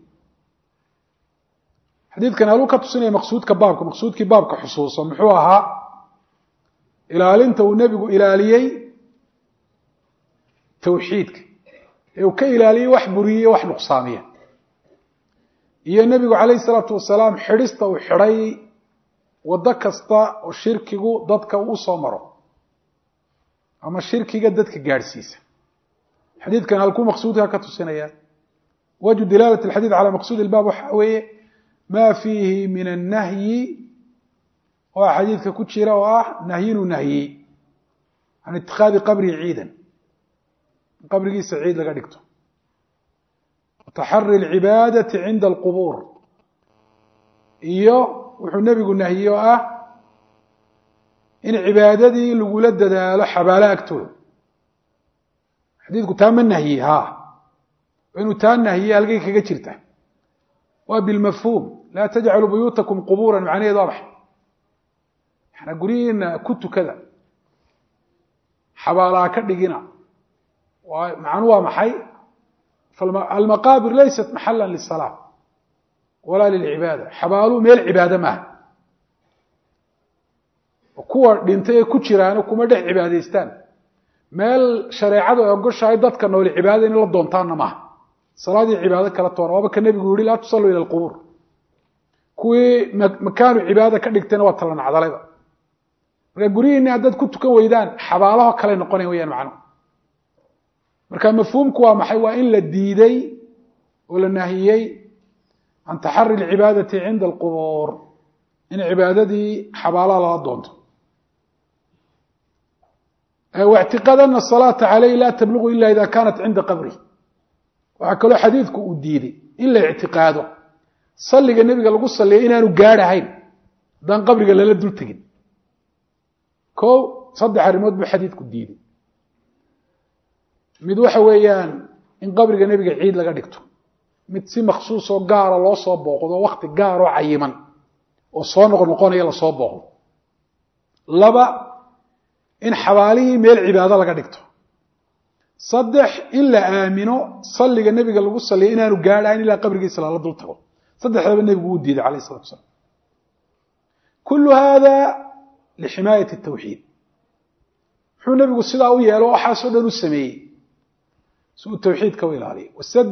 xadiidkan haluu ka tusinaya maqsuudkii baabka xusuuso muxuu ahaa ilaalinta uu nebigu ilaaliyey tawxiidka ee uu ka ilaaliyey wax buriyey wax nuqsaamiya iyo nebigu calayhi salaatu wasalaam xidhista uu xidhay waddo kasta oo shirkigu dadka uu soo maro ama shirkiga dadka gaadhsiisa xadiidkan halkuu maqsuudka ka tusinaya wajhu dilaalat alxadiid calaa maqsuud ilbaab waxaa weeye maa fiihi min annahyi oo xadiidka ku jira oo ah nahyinu nahyi can itikaadi qabri ciidan qabrigiisa ciid laga dhigto taxari alcibaadati cinda alqubuur iyo wuxuu nebigu nahiyey oo ah in cibaadadii lagula dadaalo xabaalo agtooda xadiidku taa ma nahyi ha inuu taa nahyiye halkay kaga jirta waa bilmafhuum laa tajcaluu buyuutakum qubuuran macnaheedu waa maxay maxna guryihiina ku tukada xabaalaha ka dhigina macnuu waa maxay almaqaabir laysat maxala lisalaa walaa lilcibaada xabaaluhu meel cibaado maaha kuwa dhintay ee ku jiraana kuma dhex cibaadaystaan meel shareecadu ay ogoshahay dadka nooli cibaadada in la doontaanna maaha salaadii cibaado kala toona waaba ka nebigu yihi laa tusalluu ila alqubuur kuwii makaanu cibaada ka dhigtayna waa tala nacdalayba marka guryihiinni haddaad ku tukan weydaan xabaalaho kale noqonaya wayaan macnuhu marka mafhuumku waa maxay waa in la diiday oo la nahiyey can taxari alcibaadati cinda alqubuur in cibaadadii xabaalaha lala doonto واعtiqاad أن الصلاaةa عalayh la تبلغ إلا إذا kanat cinda qabri waxaa kaloo xadiidku uu diiday in la اعtiqaado saliga nebiga lagu saliya inaanu gaadhahayn haddaan qabriga lala dul tegin o 3 arrimood buu xadiidku diiday mid waxa weeyaan in qabriga nebiga ciid laga dhigto mid si maksuusoo gaara loo soo booqdo wakti gaaroo cayiman oo soo noqnoqonaya lasoo booqdo 2 in xabaalihii meel cibaado laga dhigto 3 in la aamino saliga nebiga lagu saliya inaanu gaadhahayn ilaa qabrigiisa lala dul tago 3daba nebigu wuu diiday calayh الsalatu wasalaam kulu hada liximaayaة الtawxiid muxuu nebigu sidaa u yeelo waxaasoo dhan u sameeyey si uu tawxiidka u ilaaliyo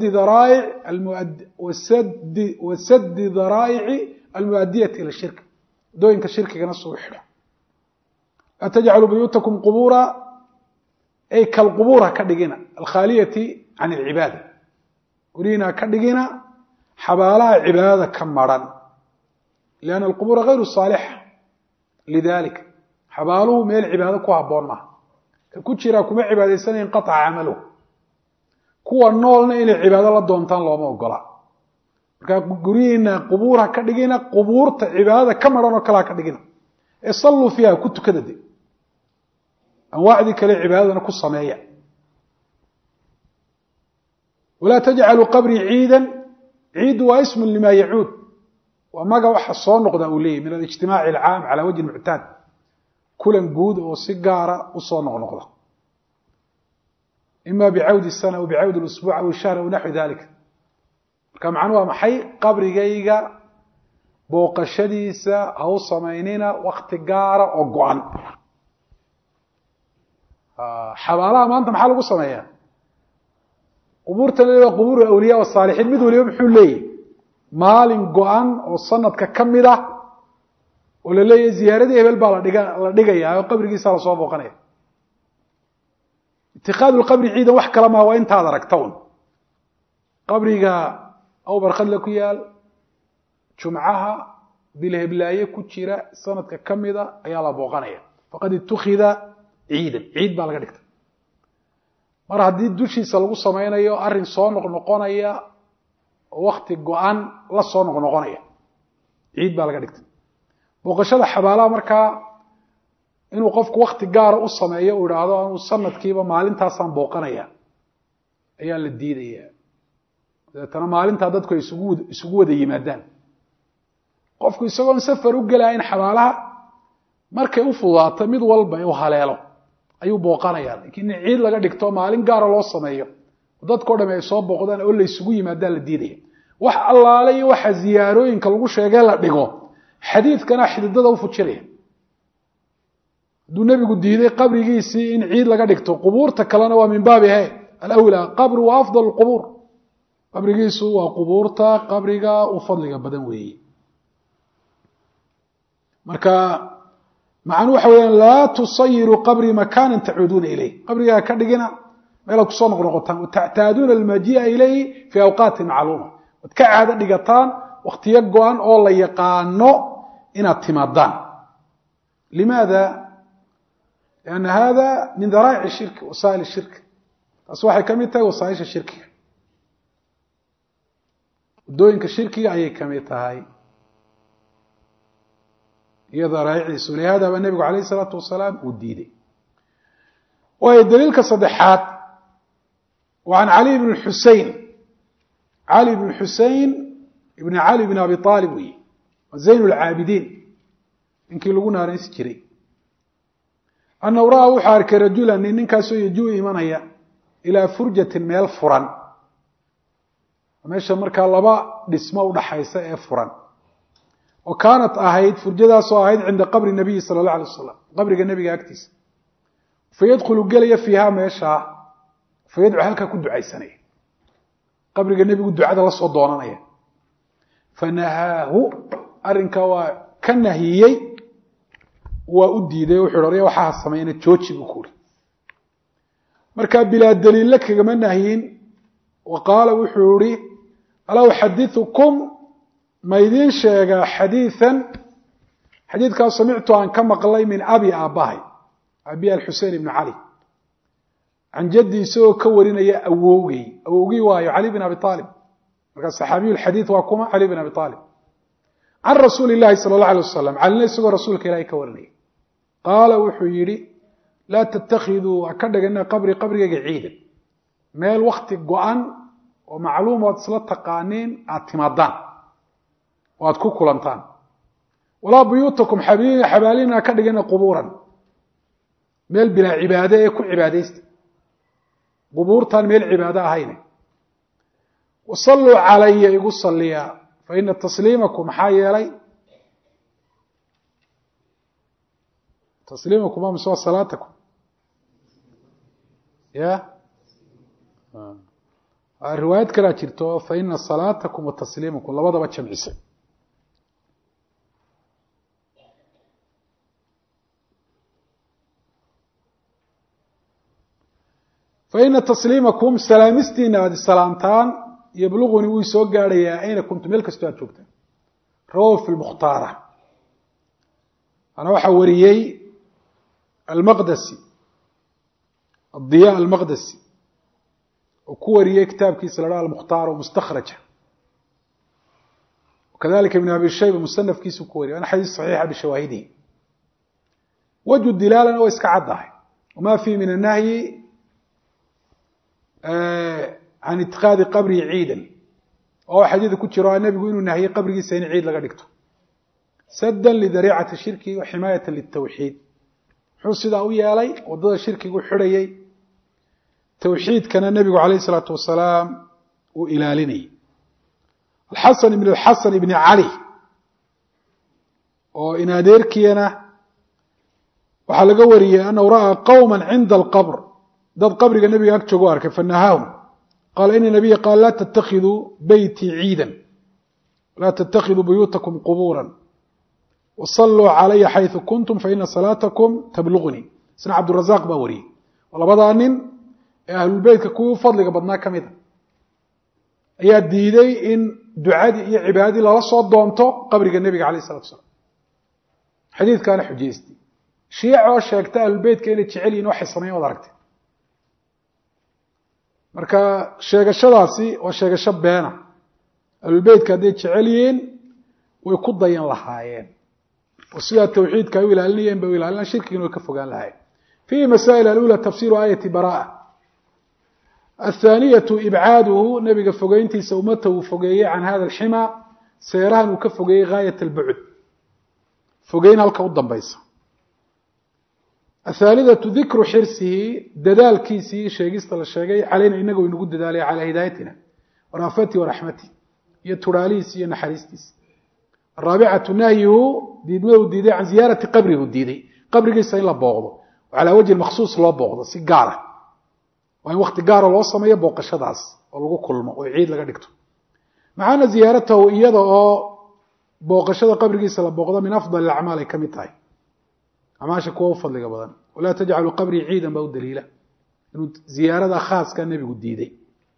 wasadi daraa'ici almuadiyati ila shirk wadooyinka shirkigana suu xidho laa tajcaluu buyuutakum qubuura ay kalqubuura ka dhigina alkhaaliyati can alcibaada guryihiina ka dhigina xabaalaha cibaadada ka maran lianna alqubuura gayru saalixa lidalik xabaaluhu meel cibaado ku habboon maaha ka ku jiraa kuma cibaadaysana inqaaca camaluhu kuwa noolna inay cibaado la doontaan looma ogola markaa guryihiina qubuur ha ka dhigina qubuurta cibaadada ka maran oo kale ha ka dhigina ee salluu fiiha ku tukada de anwaacdii kale cibaadadana ku sameeya walaa tajcaluu qabrii ciidan ciidu waa ismun lima yacuud waa maga waxa soo noqda uu leeyahy min alijtimaaci alcaam cala wajhi muctaad kulan guud oo si gaara usoo noqnoqda ima bicawdi sana aw bicawdi usbuuc aw shahr aw naxwi dalik marka macnuu waa maxay qabrigayga booqashadiisa ha u samaynina wakti gaara oo go-an xabaalaha maanta maxaa lagu sameeyaa qubuurtan waa qubuur awliyaa wasaalixiin mid waliba muxuu leeyahy maalin go-an oo sanadka ka mid ah oo la leeyahay ziyaaradii hebel baa la dhigayaa oo qabrigiisa lasoo booqanaya اتخاذ القبر عيدا wax kala ma waa intaad aragtoon qabriga aw barqad la ku yaal jumcaha bilheblaaye ku jira sanadka kamida ayaa la booqanaya faqad ittakhadha ciidan ciid baa laga dhigtay mar haddii dushiisa lagu sameynayo arrin soo noqnoqonaya waqti go'an la soo noqnoqonaya ciid baa laga dhigtay booqashada xabaalaha markaa inuu qofku waqti gaar ah u sameeyo oo yiraahdo anu sanadkiiba maalintaasaan booqanaya ayaa la diidayaa dadana maalinta dadku isugu wada yimaadaan qofku isagoo safar u galay xabaalaha markay u fudaato mid walba uu haleelo ayuu booqanayaa laakiin ciid laga dhigto maalin gaar ah loo sameeyo dadku dhamay soo booqdaan oo la isugu yimaadaan la diidaya wax allaale iyo waxa ziyaarooyinka lagu sheegay la dhigo xadiidkana xididada u fujiraya duu nabigu diiday qabrigiisii in ciid laga dhigto qubuurta kalena waa min baabiha al-awla qabru wa afdal al-qubur qabrigiisu waa qubuurta qabriga u fadliga badan weeye marka macnu waxa weeyaan la tusayiru qabri makanan ta'uduna ilayhi qabriga ka dhigina meel ku soo noqnoqotaan oo ta'taaduna al-maji'a ilayhi fi awqat ma'luma wadka caada dhigataan waqtiyo go'an oo la yaqaano inaad timaadaan limaada لأن هذا من ذرائع الشرك وسائل الشرك أصبح كميتة وسائل الشرك دوينك الشرك أي كميتة هاي هي ذرائع لهذا النبي عليه الصلاة والسلام والديدي والدليل كصدحات وعن علي بن الحسين علي بن الحسين ابن علي بن أبي طالب وزين العابدين إنك يلقون رئيس كري أنه رأى وحارك رجلا إن كاسو يجوي إيمانيا إلى فرجة ميل فران وماشا مركا لبا دسمه ودحيسة فران وكانت أهيد فرجة سو أهيد عند قبر النبي صلى الله عليه وسلم قبر النبي أكتس فيدخل قليا فيها ماشا فيدعو هلكا كن دعاي سنة قبر النبي قد دعاء الله صدونا فنهاه أرنكا وكنهيي وأديده وحراريه وحاها السمينة جوتشي بكوري مركا بلا دليل لك كما نهين وقال وحوري ألا أحدثكم ما يدين شيئا حديثا حديث كان سمعته عن كما قلي من أبي آباهي أبي الحسين بن علي عن جدي سوى كورين يا أوغي وايو علي بن أبي طالب مركا صحابي الحديث وكما علي بن أبي طالب عن رسول الله صلى الله عليه وسلم على الناس رسولك إلهي كورني قال وحيري لا تتخذوا أكدك أن قبري عيدا ما الوقت قوان ومعلومة صلاة قانين اعتمادان واتكوكو لانتان ولا بيوتكم حبالين أكدك أن قبورا ميل بلا عبادة يكون عباديست قبورتان ميل عبادة هين وصلوا علي يقول صليا فإن تسليمكم حي لي تسليمكم ما مسوى صلاتكم يا الرواية كلا ترتوى فإن صلاتكم وتسليمكم لبضا بتشمعسي فإن تسليمكم سلامستين هذه السلامتان يبلغني ويسوق عليا أين كنت ملك استوى رواه في المختارة أنا وحوريي المقدسي الضياء المقدسي وكوريي كتاب كيس المختار ومستخرج وكذلك ابن أبي الشيبة مصنف كيس كوري أنا حديث صحيح بشواهده وجه الدلالة وإسكعده وما فيه من النهي عن اتخاذ قبري عيدا أو حديث كتير النبي يقول إنه هي قبري سين عيد لقدكته سدا لذريعة الشرك وحماية للتوحيد حسد أويا علي وضد الشرك يقول حريي توحيد كان النبي عليه الصلاة والسلام وإلالني الحسن بن الحسن بن علي وإن أديركينا وحلق وريه أنه رأى قوما عند القبر ضد قبر النبي أكتشوا أركب فنهاهم قال إن النبي قال لا تتخذوا بيتي عيدا لا تتخذوا بيوتكم قبورا وصلوا علي حيث كنتم فإن صلاتكم تبلغني سنة عبد الرزاق باوري والله بضع أن ahlulbeytka kuwii fadliga badnaa ka mida ayaa diiday in ducadii iyo cibaadadii lala soo doonto qabriga nebiga calayh isalatu salaam xadiidkaana xujaystay shiic oo sheegta ahlulbeytka inay jecel yihin waxay sameeyen wad aragtay marka sheegashadaasi waa sheegasho beena ahlulbeytka hadday jecel yihiin way ku dayan lahaayeen oo sidaa tawxiidka ay u ilaalinayeen bay u ilaalinayan shirkigina way ka fogaan lahaayeen fiihi masaa'il alula tafsiru aayati bara'a athaaniyatu ibcaaduhu nebiga fogeyntiisa ummata uu fogeeyey can hada alxima seerahan uu ka fogeeyey gaayat albucd fogeyn halka u dambaysa athaalidatu dikru xirsihi dadaalkiisii sheegista la sheegay calayna inaga inagu dadaalay calaa hidaayatina waraafatihi waraxmatihi iyo turaalihiisi iyo naxariistiisa araabicatu nahyuhu diidmada uu diiday can ziyaarati qabrihi uu diiday qabrigiisa in la booqdo calaa wajhi makhsuus loo booqdo si gaara waa in wakti gaara loo sameeyo booqashadaas oo lagu kulmo oo ciid laga dhigto macaana ziyaaratahu iyada oo booqashada qabrigiisa la booqdo min afdal alacmaal ay ka mid tahay acmaasha kuwa u fadliga badan walaa tajcalu qabrii ciidan baa u daliila inuu ziyaarada khaaska nebigu diiday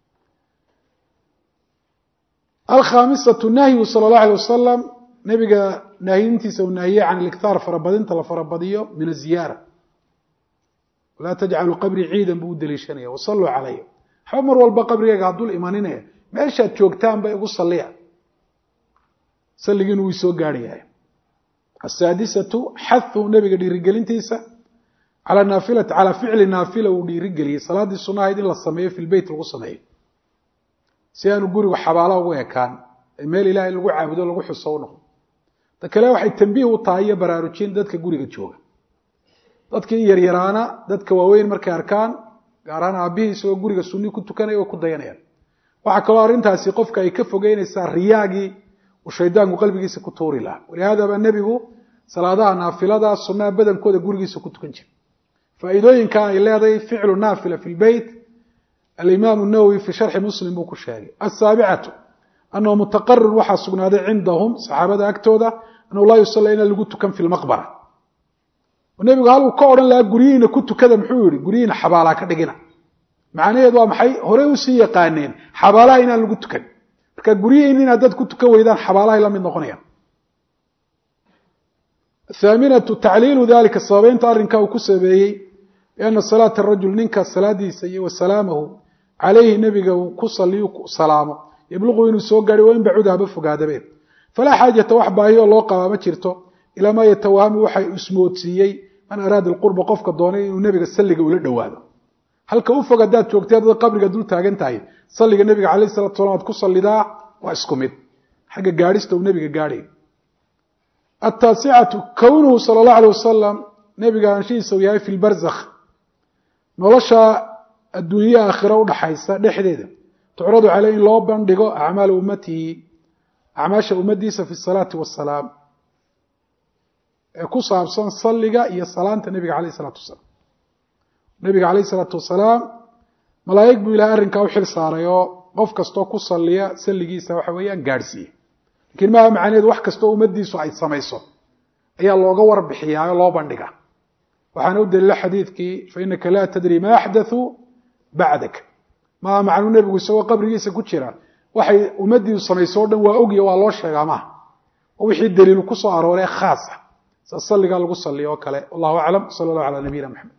alkhaamisatu nahyu sala allahu alay wasalam nebiga nahyintiisa uu nahiyey can iliktaar farabadinta la farabadiyo min aziyaara walaa tajcalu qabrii ciidan buu u daliishanaya wasalluu calaya waxba mar walba qabrigayga haddul imaninaya meeshaad joogtaan bay igu salliya salligiinu wuu soo gaari yahay asaadisatu xathu nebiga dhiirigelintiisa calaa ficli naafila uu dhiirigeliyey salaaddii sunahayd in la sameeyo fi lbeyt lagu sameeyo si aanu gurigu xabaala ugu ekaan ee meel ilaahay lagu caabudo lagu xuso u noqdo ta kale waxay tambiih u tahay iyo baraarujin dadka guriga jooga dadkii yaryaraana dadka waaweyn markay arkaan gaar ahaan aabbihii isagoo guriga sunni ku tukanaya way ku dayanayaan waxaa kaloo arrintaasi qofka ay ka fogeynaysaa riyaagii uu shaydaanku qalbigiisa ku tuuri lahaa walihaadaba nebigu salaadaha naafilada sunnaha badankooda gurigiisa ku tukan jira faa'iidooyinka ay leedahay ficlu naafila fi lbeyt alimaam nawowi fi sharxi muslim buu ku sheegay asaabicatu anahu mutaqarir waxaa sugnaaday cindahum saxaabada agtooda anahu laa yusalla ina lagu tukan fi lmaqbara nebigu haluu ka odhan lahaa guryihiina ku tukada muxuu yihi guryihiina xabaalaa ka dhigina macnaheedu waa maxay horey usii yaqaaneen xabaalaha inaan lagu tukan marka guryihiin inaad dad ku tukan weydaan xabaalahay la mid noqonayaan athaaminatu tacliilu dalika sababeynta arrinkaa uu ku sabeeyey biana salaata arajul ninka salaadiisa iyo wasalaamahu calayhi nebiga uu ku saliyu salaamo yabluqu inuu soo gaadhay waa in bacuda haba fogaadabe falaa xaajata wax baahiyoo loo qabaa ma jirto ilaa maa yatawahamu waxay ismoodsiiyey man araada alqurba qofka doonay inuu nebiga salliga ula dhowaado halka u fog haddaad joogtay dad qabriga dul taagan tahay salliga nebiga calayh salatu salam aad ku sallidaa waa isku mid xagga gaadhista uu nebiga gaadhay ataasicatu kownuhu sala allahu alay wasalam nebiga anshihiisa uu yahay fi lbarzakh nolosha adduunyaha aakhira udhaxaysa dhexdeeda tucradu caleyh in loo bandhigo acmaala ummatihi acmaasha ummaddiisa fi salaati wasalaam ee ku saabsan salliga iyo salaanta nebiga calayh isalaatu wasalaam nebiga calayh isalaatu wasalaam malaa'ig buu ilahay arrinkaa u xil saaray oo qof kastoo ku salliya salligiisa waxa weeyaan gaadhsiiye lakiin maaha macnaheedu wax kastoo ummaddiisu ay samayso ayaa looga warbixiyaa oo loo bandhiga waxaana u daliila xadiidkii fainaka laa tadri ma axdathuu bacdak maaha macnuu nebigu isagoo qabrigiisa ku jira waxay ummaddiisu samayso o dhan waa ogya waa loo sheegaa maaha oo wixii daliilu ku soo arooree khaasa sa salligaa lagu salliyo oo kale wallahu aclam sala allahu calaa nabiyina maxamed